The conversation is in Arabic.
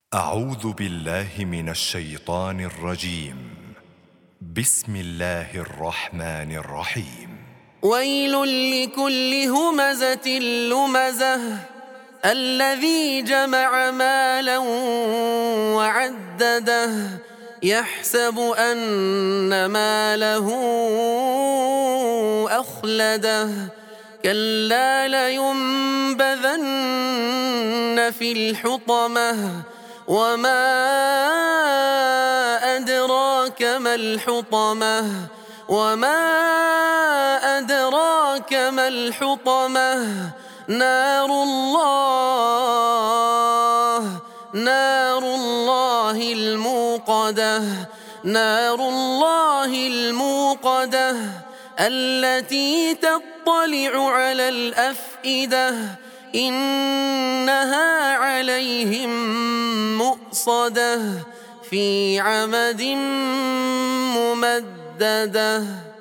أعوذ بالله من الشيطان الرجيم. بسم الله الرحمن الرحيم. ويل لكل همزة لمزة الذي جمع مالا وعدده يحسب أن ماله أخلده كلا لينبذن في الحطمة وما أدراك ما الحطمة ما الحطمة نار الله الموقدة التي تطلع على الأفئدة إنها عليهم مؤصدة في عمد ممددة.